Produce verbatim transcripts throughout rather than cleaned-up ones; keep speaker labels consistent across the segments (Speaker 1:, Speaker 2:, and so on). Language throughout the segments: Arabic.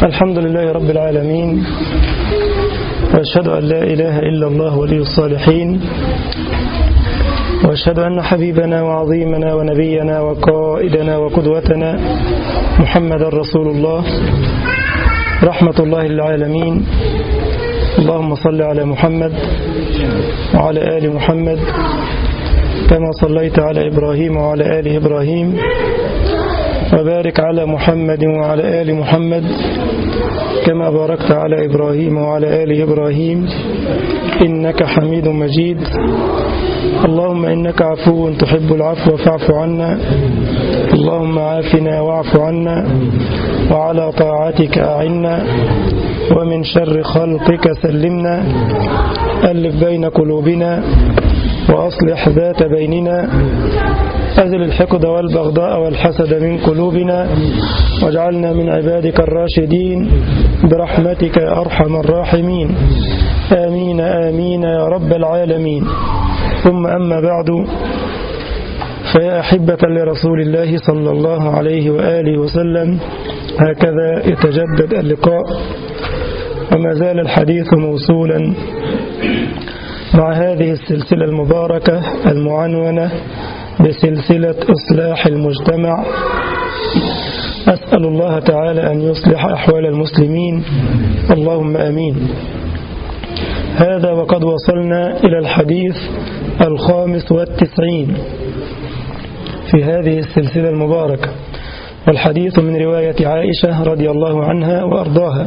Speaker 1: الحمد لله رب العالمين، وأشهد أن لا إله إلا الله ولي الصالحين، وأشهد أن حبيبنا وعظيمنا ونبينا وقائدنا وقدوتنا محمد رسول الله رحمة الله للعالمين. اللهم صل على محمد وعلى آل محمد كما صليت على إبراهيم وعلى آل إبراهيم، وبارك على محمد وعلى آل محمد كما باركت على إبراهيم وعلى آل إبراهيم إنك حميد مجيد. اللهم إنك عفو تحب العفو فاعف عنا، اللهم عافنا واعف عنا، وعلى طاعتك أعنا، ومن شر خلقك سلمنا، ألف بين قلوبنا وأصلح ذات بيننا، أزل الحقد والبغضاء والحسد من قلوبنا، واجعلنا من عبادك الراشدين برحمتك يا أرحم الراحمين. آمين آمين يا رب العالمين. ثم أما بعد، فيا أحبة لرسول الله صلى الله عليه وآله وسلم، هكذا يتجدد اللقاء، وما زال الحديث موصولا مع هذه السلسلة المباركة المعنونة بسلسلة إصلاح المجتمع. أسأل الله تعالى أن يصلح أحوال المسلمين، اللهم آمين. هذا وقد وصلنا إلى الحديث الخامس والتسعين في هذه السلسلة المباركة، والحديث من رواية عائشة رضي الله عنها وأرضاها.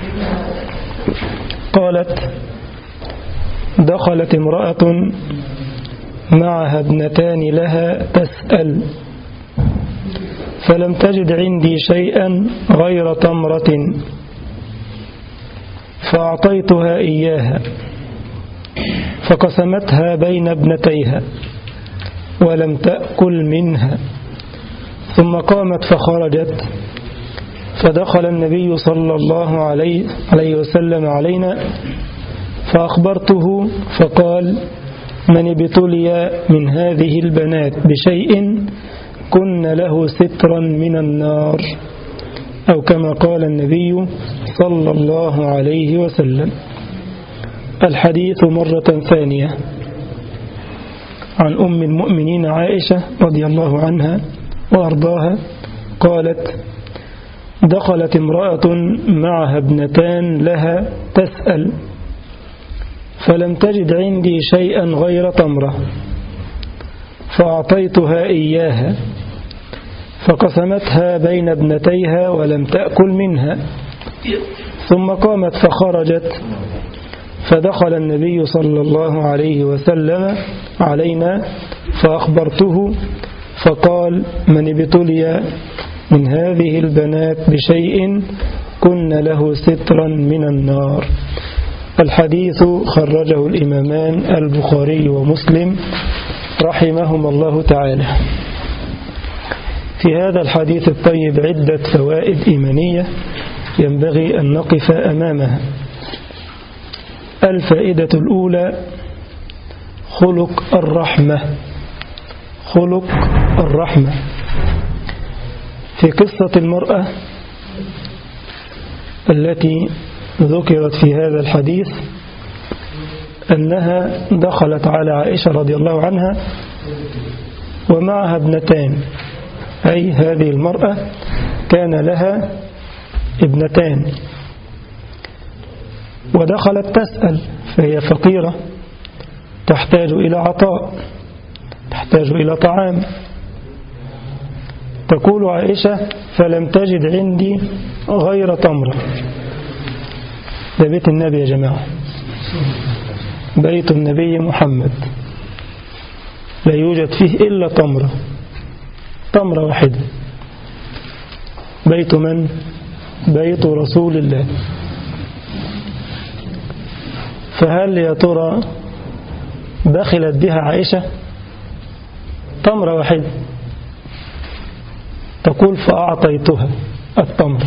Speaker 1: قالت: دخلت امرأة معها ابنتان لها تسأل، فلم تجد عندي شيئا غير تمرة فأعطيتها إياها، فقسمتها بين ابنتيها ولم تأكل منها، ثم قامت فخرجت، فدخل النبي صلى الله عليه وسلم علينا فأخبرته، فقال: من ابتلي من هذه البنات بشيء كن له سترا من النار، أو كما قال النبي صلى الله عليه وسلم. الحديث مرة ثانية عن أم المؤمنين عائشة رضي الله عنها وأرضاها. قالت: دخلت امرأة معها ابنتان لها تسأل، فلم تجد عندي شيئا غير تمرة فأعطيتها إياها، فقسمتها بين ابنتيها ولم تأكل منها، ثم قامت فخرجت، فدخل النبي صلى الله عليه وسلم علينا فأخبرته، فقال: من ابتلي من هذه البنات بشيء كن له سترا من النار. الحديث خرجه الإمامان البخاري ومسلم رحمهما الله تعالى. في هذا الحديث الطيب عدة فوائد إيمانية ينبغي أن نقف أمامها. الفائدة الأولى: خلق الرحمة. خلق الرحمة. في قصة المرأة التي ذكرت في هذا الحديث أنها دخلت على عائشة رضي الله عنها ومعها ابنتان، أي هذه المرأة كان لها ابنتان، ودخلت تسأل، فهي فقيرة تحتاج إلى عطاء، تحتاج إلى طعام. تقول عائشة: فلم تجد عندي غير تمرة. ده بيت النبي يا جماعة، بيت النبي محمد، لا يوجد فيه إلا تمرة، تمرة واحدة. بيت من؟ بيت رسول الله. فهل يا ترى بخلت بها عائشة؟ تمرة واحدة. تقول: فأعطيتها التمرة،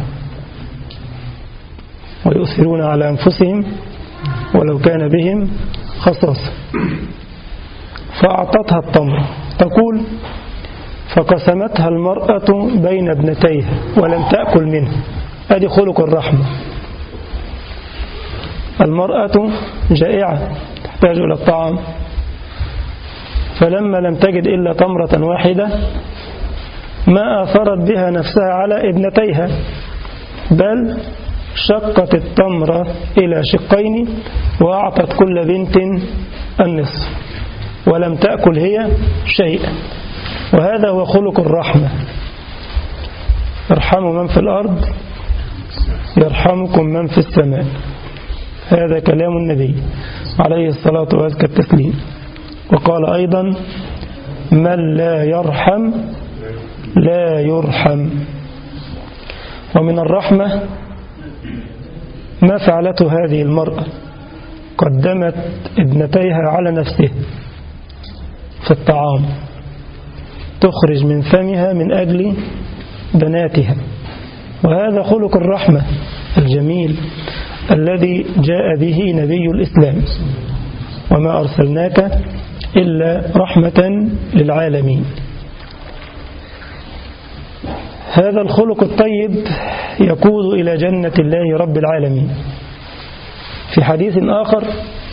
Speaker 1: ويؤثرون على أنفسهم ولو كان بهم خصاصة. فأعطتها التمرة. تقول: فقسمتها المرأة بين ابنتيها ولم تأكل منها. أدي خلق الرحمة. المرأة جائعة تحتاج إلى الطعام، فلما لم تجد إلا تمرة واحدة ما آثرت بها نفسها على ابنتيها، بل شقت التمرة إلى شقين وأعطت كل بنت النصف ولم تأكل هي شيئا. وهذا هو خلق الرحمة. ارحموا من في الأرض يرحمكم من في السماء. هذا كلام النبي عليه الصلاة وأزكى التسليم. وقال أيضا من لا يرحم لا يرحم. ومن الرحمة ما فعلته هذه المرأة، قدمت ابنتيها على نفسها في الطعام، تخرج من فمها من أجل بناتها. وهذا خلق الرحمة الجميل الذي جاء به نبي الإسلام، وما أرسلناك إلا رحمة للعالمين. هذا الخلق الطيب يقود إلى جنة الله رب العالمين. في حديث آخر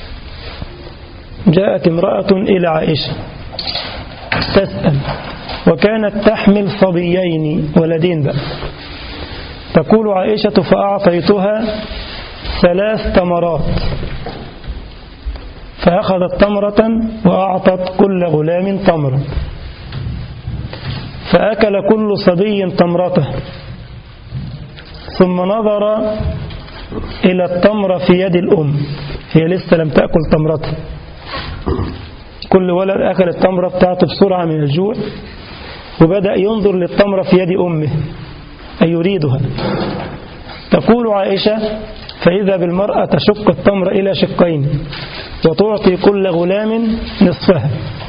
Speaker 1: جاءت امرأة إلى عائشة تسأل، وكانت تحمل صبيين ولدين بقى. تقول عائشة فأعطيتها ثلاث تمرات، فأخذت تمرة وأعطت كل غلام تمرة، فأكل كل صبي تمرته، ثم نظر إلى التمرة في يد الأم، هي لسه لم تأكل تمرته. كل ولد أكل التمرة بتاعته بسرعة من الجوع، وبدأ ينظر للتمرة في يد أمه أي يريدها. تقول عائشة فإذا بالمرأة تشق التمر إلى شقين وتعطي كل غلام نصفها.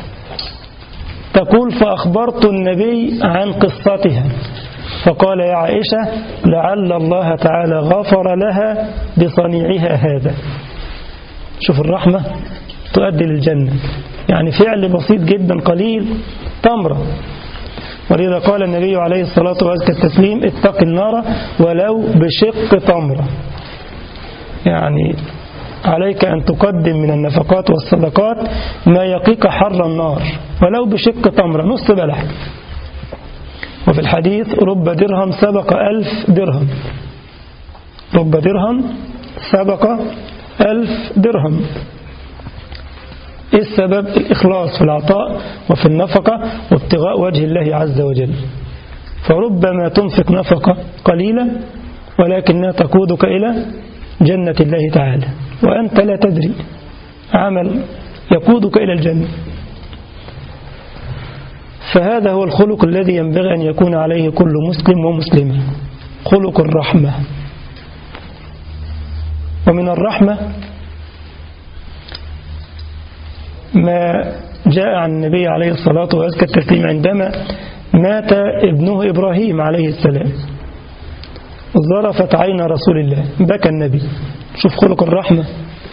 Speaker 1: تقول فأخبرت النبي عن قصتها فقال يا عائشة لعل الله تعالى غفر لها بصنيعها هذا. شوف الرحمة تؤدي للجنة، يعني فعل بسيط جدا قليل تمرة. ولذا قال النبي عليه الصلاة والتسليم اتق النار ولو بشق تمرة، يعني عليك أن تقدم من النفقات والصدقات ما يقيك حر النار ولو بشق تمرة، نص بلح. وفي الحديث رب درهم سبق ألف درهم، رب درهم سبق ألف درهم. إيه السبب؟ الإخلاص في العطاء وفي النفقة وابتغاء وجه الله عز وجل. فربما تنفق نفقة قليلة ولكنها تقودك إلى جنة الله تعالى وأنت لا تدري، عمل يقودك إلى الجنة. فهذا هو الخلق الذي ينبغي أن يكون عليه كل مسلم ومسلمة، خلق الرحمة. ومن الرحمة ما جاء عن النبي عليه الصلاة والسلام عندما مات ابنه إبراهيم عليه السلام، ظرفت عين رسول الله، بكى النبي. شوف خلق الرحمة،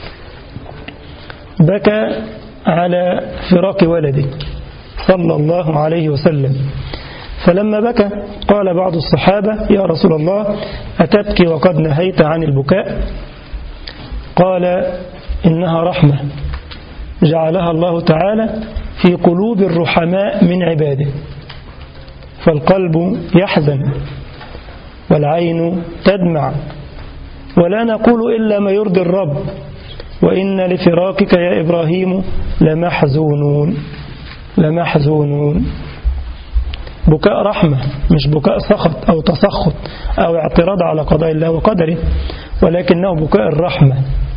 Speaker 1: بكى على فراق ولده صلى الله عليه وسلم. فلما بكى قال بعض الصحابة يا رسول الله أتبكي وقد نهيت عن البكاء؟ قال إنها رحمة جعلها الله تعالى في قلوب الرحماء من عباده، فالقلب يحزن والعين تدمع ولا نقول إلا ما يرضي الرب، وإن لفراقك يا إبراهيم لمحزونون لمحزونون. بكاء رحمة، مش بكاء سخط أو تسخط أو اعتراض على قضاء الله وقدره، ولكنه بكاء الرحمة.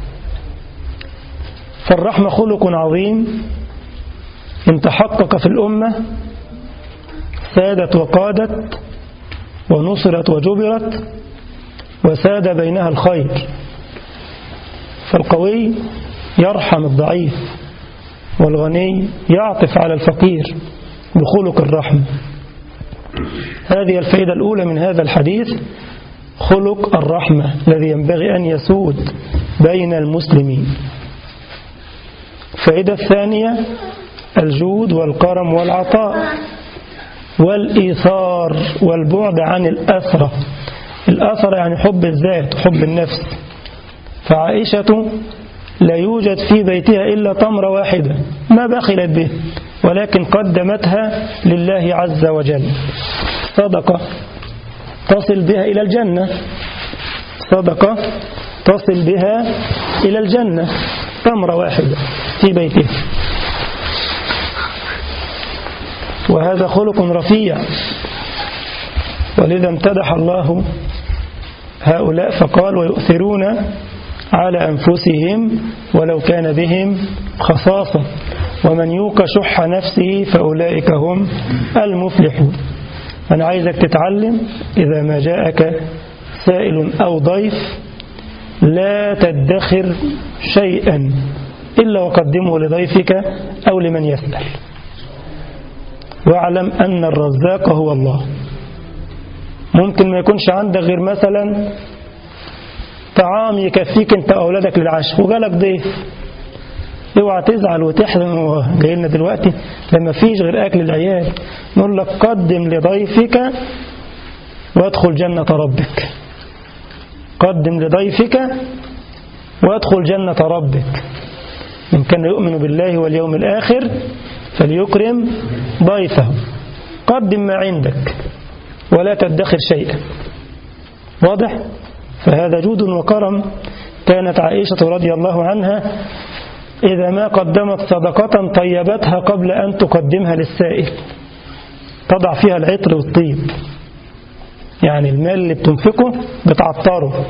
Speaker 1: فالرحمة خلق عظيم إن تحقق في الأمة سادت وقادت ونصرت وجبرت وساد بينها الخير. فالقوي يرحم الضعيف والغني يعطف على الفقير بخلق الرحمة. هذه الفائدة الأولى من هذا الحديث، خلق الرحمة الذي ينبغي أن يسود بين المسلمين. الفائدة الثانية الجود والكرم والعطاء والإيثار والبعد عن الأسرة الأثر يعني حب الذات، حب النفس. فعائشة لا يوجد في بيتها إلا تمرة واحدة ما بخلت به، ولكن قدمتها لله عز وجل صدقة تصل بها إلى الجنة، صدقة تصل بها إلى الجنة، تمرة واحدة في بيتها. وهذا خلق رفيع، ولذا امتدح الله هؤلاء فقال ويؤثرون على أنفسهم ولو كان بهم خصاصة ومن يوق شح نفسه فأولئك هم المفلحون. أنا عايزك تتعلم إذا ما جاءك سائل أو ضيف لا تدخر شيئا إلا وقدمه لضيفك أو لمن يسأل، واعلم أن الرزاق هو الله. ممكن ما يكونش عندك غير مثلا طعام يكفيك انت وأولادك للعشاء وجالك ضيف، اوعى تزعل وتحزن هو جاي لنا دلوقتي لما فيش غير أكل العيال. نقول لك قدم لضيفك وادخل جنة ربك، قدم لضيفك وادخل جنة ربك. من كان يؤمن بالله واليوم الآخر فليكرم ضيفه. قدم ما عندك ولا تدخر شيئا. واضح؟ فهذا جود وكرم. كانت عائشة رضي الله عنها إذا ما قدمت صدقة طيبتها قبل أن تقدمها للسائل، تضع فيها العطر والطيب، يعني المال اللي بتنفقه بتعطره.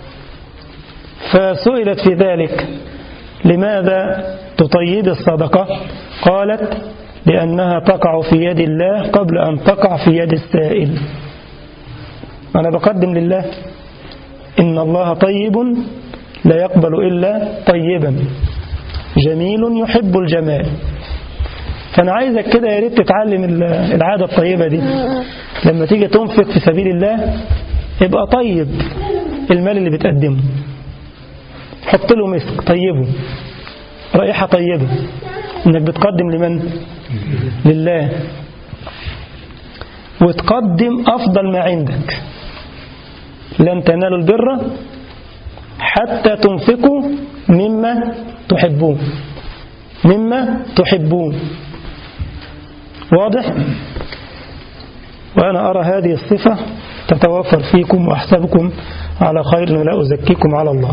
Speaker 1: فسئلت في ذلك لماذا تطيب الصدقة؟ قالت لأنها تقع في يد الله قبل أن تقع في يد السائل. أنا بقدم لله، إن الله طيب لا يقبل إلا طيبا جميل يحب الجمال. فأنا عايزك كده يا ريت تتعلم العادة الطيبة دي، لما تيجي تنفق في سبيل الله يبقى طيب المال اللي بتقدمه، حط له مسك طيبه، رائحة طيبة، إنك بتقدم لمن؟ لله. وتقدم أفضل ما عندك. لن تنالوا البر حتى تنفقوا مما تحبون، مما تحبون. واضح؟ وأنا أرى هذه الصفة تتوفر فيكم وأحسبكم على خير ولا أزكيكم على الله.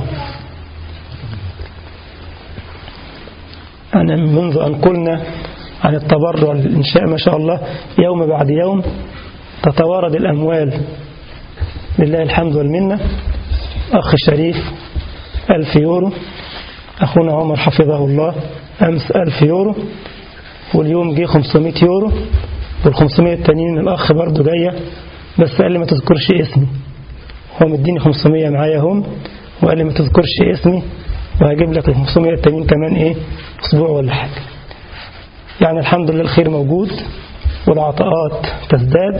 Speaker 1: أنا منذ أن قلنا عن التبرع للإنشاء ما شاء الله يوم بعد يوم تتوارد الأموال لله الحمد والمنة. أخ شريف ألف يورو، أخونا عمر حفظه الله أمس ألف يورو، واليوم جه خمسمائة يورو، والخمسمائة التانيين الأخ برضو جاية، بس قال لي ما تذكرش اسمي. هو مديني خمسمائة معايا هم، وقال لي ما تذكرش اسمي وهجيب لك الخمسمائة التانيين كمان إيه أسبوع ولا حاجة. يعني الحمد لله الخير موجود والعطاءات تزداد،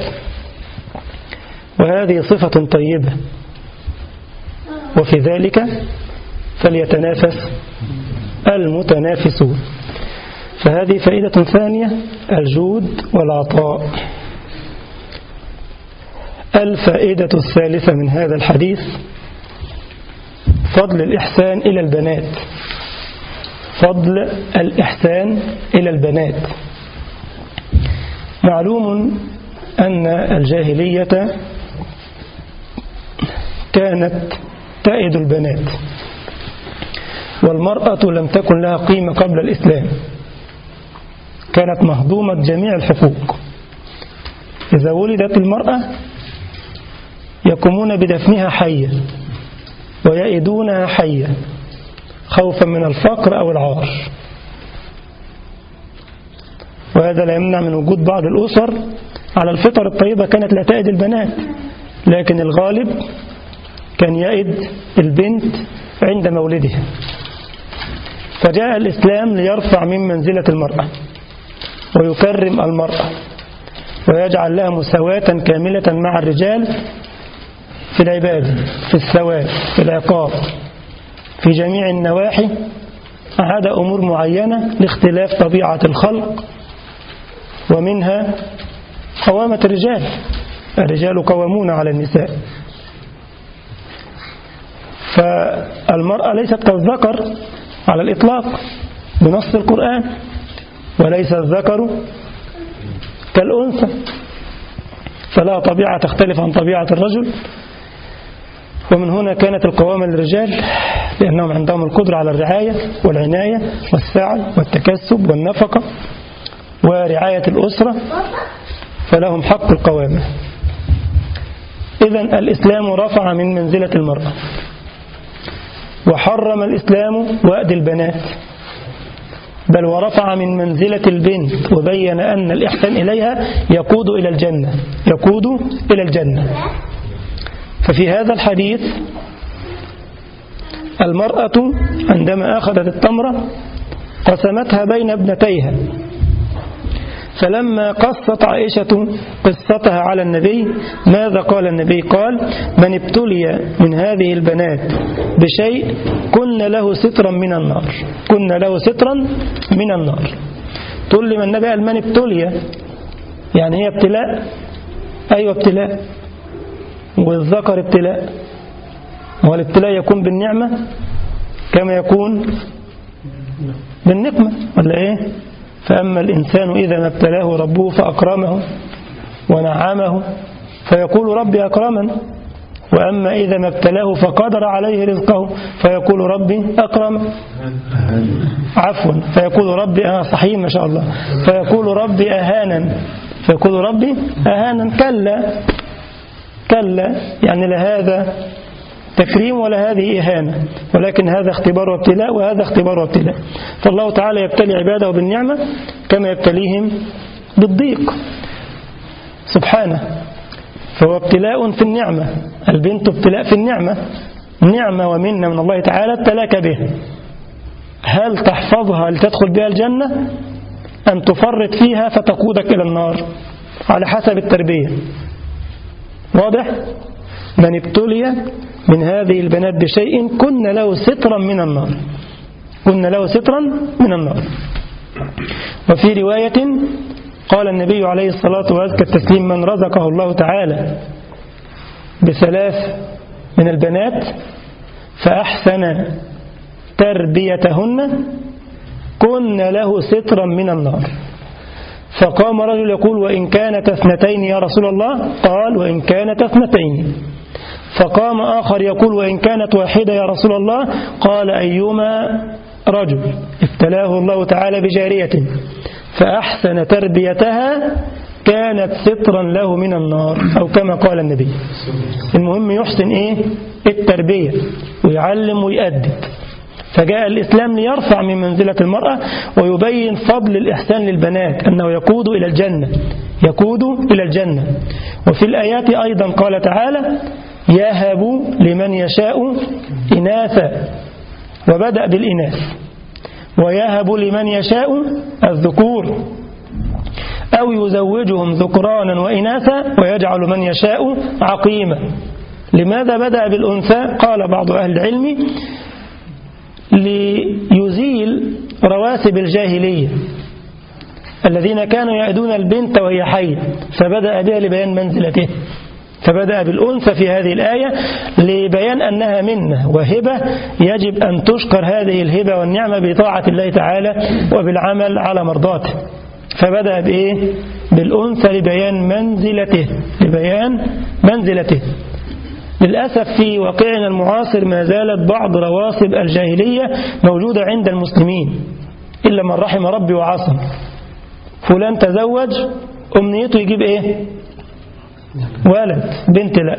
Speaker 1: وهذه صفة طيبة، وفي ذلك فليتنافس المتنافسون. فهذه فائدة ثانية، الجود والعطاء. الفائدة الثالثة من هذا الحديث فضل الإحسان إلى البنات، فضل الإحسان إلى البنات. معلوم أن الجاهلية كانت تائد البنات، والمرأة لم تكن لها قيمة قبل الإسلام، كانت مهضومة جميع الحقوق. إذا ولدت المرأة يقومون بدفنها حية ويأيدونها حية خوفا من الفقر أو العار. وهذا لا يمنع من وجود بعض الأسر على الفطر الطيبة كانت لا تأيد البنات، لكن الغالب كان يأيد البنت عند مولدها. فجاء الإسلام ليرفع من منزلة المرأة ويكرم المرأة ويجعل لها مساواة كاملة مع الرجال في العبادة، في الثواب، في العقاب، في جميع النواحي، عدا أمور معينة لاختلاف طبيعة الخلق، ومنها قوامة الرجال. الرجال قوامون على النساء، فالمرأة ليست كالذكر على الإطلاق بنص القرآن، وليس الذكر كالأنثى، فلا طبيعة تختلف عن طبيعة الرجل. ومن هنا كانت القوامة للرجال، لأنهم عندهم القدرة على الرعاية والعناية والسعي والتكسب والنفقة ورعاية الأسرة، فلهم حق القوامة. إذن الإسلام رفع من منزلة المرأة، وحرم الإسلام وأد البنات، بل ورفع من منزلة البنت، وبين أن الإحسان إليها يقود إلى الجنة، يقود إلى الجنة. ففي هذا الحديث المرأة عندما أخذت التمرة قسمتها بين ابنتيها، فلما قصت عائشة قصتها على النبي ماذا قال النبي؟ قال: من ابتلي من هذه البنات بشيء كن له سترا من النار، كن له سترا من النار. تقول لي: من النبي قال من ابتلي، يعني هي ابتلاء؟ أيوة ابتلاء، والذكر ابتلاء، والابتلاء يكون بالنعمة كما يكون بالنقمة، ولا إيه؟ فأما الإنسان إذا ما ابتلاه ربه فأكرمه ونعمه فيقول ربي أكرمن، وأما إذا ما ابتلاه فقدر عليه رزقه فيقول ربي أكرمن، عفوا فيقول ربي آه صحيح ما شاء الله، فيقول ربي أهانا، فيقول ربي أهانا. كلا كلا، يعني لا هذا تكريم ولا هذه إهانة، ولكن هذا اختبار وابتلاء وهذا اختبار وابتلاء. فالله تعالى يبتلي عباده بالنعمة كما يبتليهم بالضيق سبحانه، فهو ابتلاء في النعمة. البنت ابتلاء في النعمة، نعمة ومنة من الله تعالى ابتلاك به، هل تحفظها لتدخل بها الجنة أم تفرط فيها فتقودك إلى النار؟ على حسب التربية. واضح؟ من ابتلي من هذه البنات بشيء كن له سترا من النار، كن له سترا من النار. وفي رواية قال النبي عليه الصلاة وأزكى التسليم: من رزقه الله تعالى بثلاث من البنات فأحسن تربيتهن كن له سترا من النار. فقام رجل يقول: وإن كانت اثنتين يا رسول الله؟ قال: وإن كانت اثنتين. فقام آخر يقول: وإن كانت واحدة يا رسول الله؟ قال: أيما رجل ابتلاه الله تعالى بجارية فأحسن تربيتها كانت سترا له من النار، أو كما قال النبي. المهم يحسن إيه؟ التربية، ويعلم ويؤدب. فجاء الإسلام ليرفع من منزلة المرأة ويبين فضل الإحسان للبنات، أنه يقود إلى الجنة، يقود إلى الجنة. وفي الآيات أيضا قال تعالى: يهب لمن يشاء إناثا، وبدأ بالإناث، ويهب لمن يشاء الذكور، أو يزوجهم ذكرانا وإناثا ويجعل من يشاء عقيما. لماذا بدأ بالأنثى؟ قال بعض أهل العلم: ليزيل رواسب الجاهلية الذين كانوا يأدون البنت وهي حية، فبدأ بها لبيان منزلته، فبدأ بالأنثى في هذه الآية لبيان أنها منة وهبة يجب أن تشكر هذه الهبة والنعمة بطاعة الله تعالى وبالعمل على مرضاته. فبدأ بإيه؟ بالأنثى لبيان منزلته، لبيان منزلته. للأسف في واقعنا المعاصر ما زالت بعض رواسب الجاهلية موجودة عند المسلمين إلا من رحم ربي وعصم. فلان تزوج أمنيته يجيب إيه؟ ولد، بنت لا.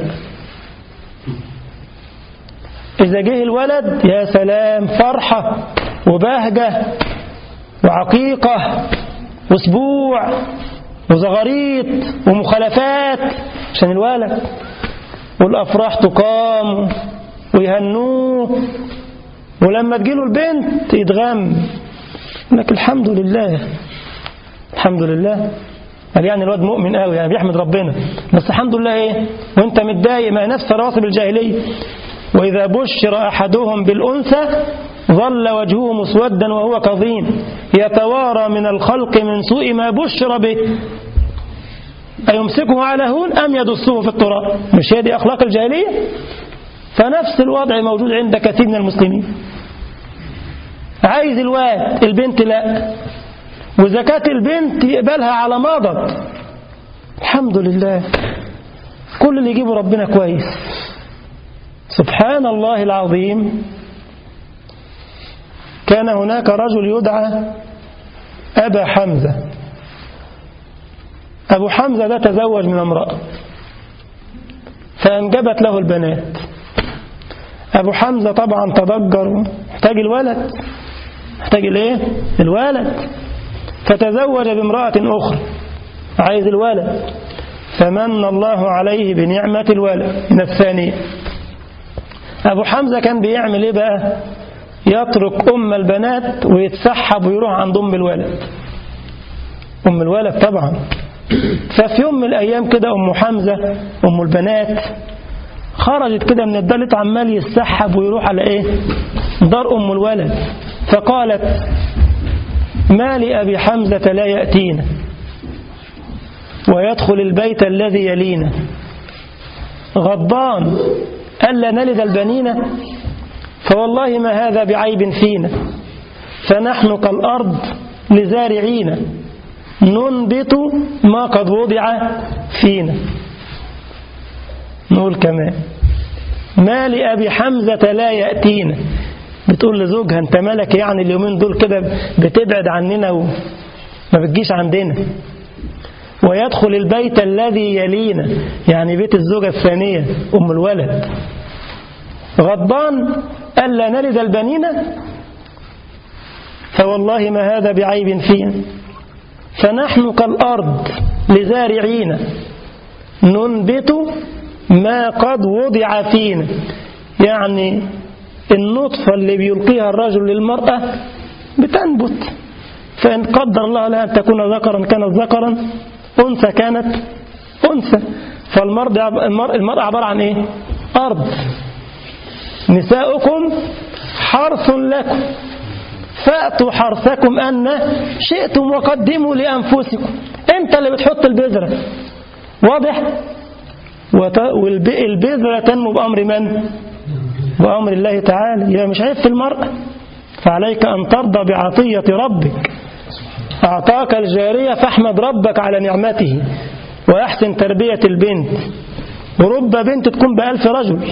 Speaker 1: إذا جه الولد يا سلام، فرحة وبهجة وعقيقة واسبوع وزغاريط ومخالفات عشان الولد، والأفراح تقام ويهنوه، ولما تجيله البنت يتغم لك الحمد لله الحمد لله. قال يعني الواد مؤمن قوي، يعني بيحمد ربنا، بس الحمد لله ايه وانت متضايق؟ ما نفس رواسب الجاهلية. وإذا بشر أحدهم بالأنثى ظل وجهه مسودا وهو كظيم يتوارى من الخلق من سوء ما بشر به أيمسكه على هون أم يدسه في التراب؟ مش هي دي أخلاق الجاهلية؟ فنفس الوضع موجود عند كثير من المسلمين. عايز الواد، البنت لا، وزكاة البنت يقبلها على مضض. الحمد لله، كل اللي يجيبه ربنا كويس. سبحان الله العظيم. كان هناك رجل يدعى أبا حمزة. أبو حمزة ده تزوج من امرأة فأنجبت له البنات. أبو حمزة طبعا تضجر، محتاج الولد، محتاج الايه؟ الولد. فتزوج بامرأة أخرى، عايز الولد، فمن الله عليه بنعمة الولد من الثانية. أبو حمزة كان بيعمل ايه بقى؟ يترك أم البنات ويتسحب ويروح عند أم الولد. أم الولد طبعا. ففي يوم من الأيام كده أم حمزة أم البنات خرجت كده من الدار، عمال يتسحب ويروح على ايه؟ دار أم الولد. فقالت: ما لأبي حمزة لا يأتينا ويدخل البيت الذي يلينا غضبان ألا نلد البنين، فوالله ما هذا بعيب فينا، فنحن كالأرض لزارعين ننبت ما قد وضع فينا. نقول كمان: ما لأبي حمزة لا يأتينا. بتقول لزوجها: انت مالك يعني اليومين دول كده بتبعد عننا وما بتجيش عندنا. ويدخل البيت الذي يلينا، يعني بيت الزوجة الثانية أم الولد، غضبان ألا نلد البنين، فوالله ما هذا بعيب فينا، فنحن كالأرض لزارعين ننبت ما قد وضع فينا. يعني النطفة اللي بيلقيها الرجل للمرأة بتنبت، فإن قدر الله لها أن تكون ذكرا كانت ذكرا، أنثى كانت أنثى. فالمرأة عبارة عن إيه؟ أرض. نساؤكم حرث لكم فأتوا حرثكم أن شئتم وقدموا لأنفسكم. أنت اللي بتحط البذرة، واضح؟ والبذرة تنمو بأمر من؟ بأمر الله تعالى. يبقى مش عيب في المرأة. فعليك أن ترضى بعطية ربك. أعطاك الجارية فاحمد ربك على نعمته وأحسن تربية البنت. ورب بنت تكون بألف رجل.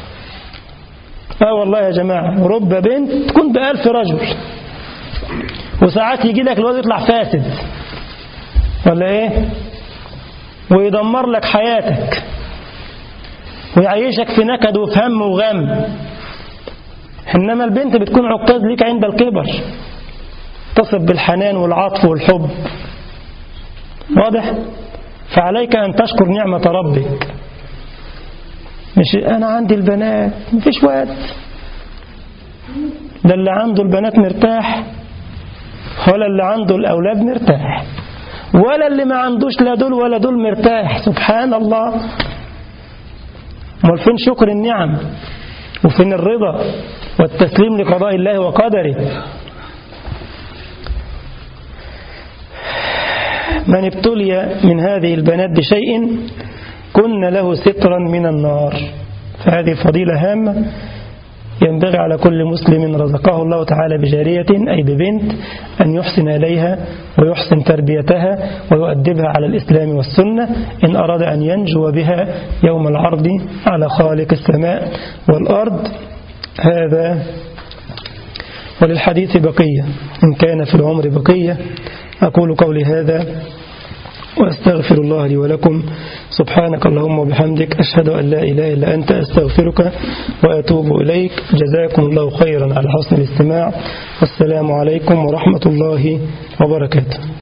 Speaker 1: آه والله يا جماعة، رب بنت تكون بألف رجل، وساعات يجي لك الواد يطلع فاسد ولا إيه، ويدمر لك حياتك ويعيشك في نكد وفي هم وغم. إنما البنت بتكون عكاز ليك عند الكبر، تصف بالحنان والعطف والحب. واضح؟ فعليك أن تشكر نعمة ربك. مش أنا عندي البنات مفيش وقت، ده اللي عنده البنات مرتاح، ولا اللي عنده الأولاد مرتاح، ولا اللي ما عندوش لا دول ولا دول مرتاح. سبحان الله. امال فين شكر النعم وفين الرضا والتسليم لقضاء الله وقدره؟ من ابتلي من هذه البنات بشيء كن له سترا من النار. فهذه فضيلة هامة ينبغي على كل مسلم رزقه الله تعالى بجارية أي ببنت أن يحسن إليها ويحسن تربيتها ويؤدبها على الإسلام والسنة إن أراد أن ينجو بها يوم العرض على خالق السماء والأرض. هذا وللحديث بقية إن كان في العمر بقية. أقول قولي هذا وأستغفر الله لي ولكم. سبحانك اللهم وبحمدك، أشهد أن لا إله إلا أنت، أستغفرك وأتوب إليك. جزاكم الله خيرا على حسن الاستماع، والسلام عليكم ورحمة الله وبركاته.